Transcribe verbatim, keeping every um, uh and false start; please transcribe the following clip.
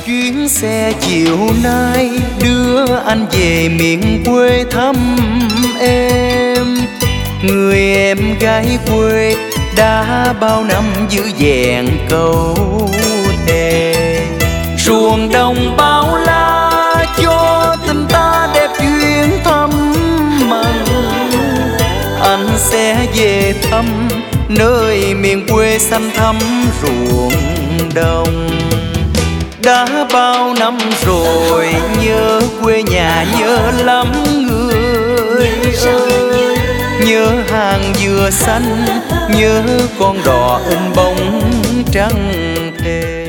chuyến xe chiều nay đưa anh về miền quê thăm em. Người em gái quê đã bao năm giữ vẹn câu thề. Ruộng đồng bao la cho tình ta đẹp duyên thăm mặn. Anh sẽ về thăm nơi miền quê xanh thắm ruộng đồng. Đã bao năm rồi nhớ quê nhà nhớ lắm người ơi. Nhớ hàng dừa xanh, nhớ con đò in bóng trăng thề.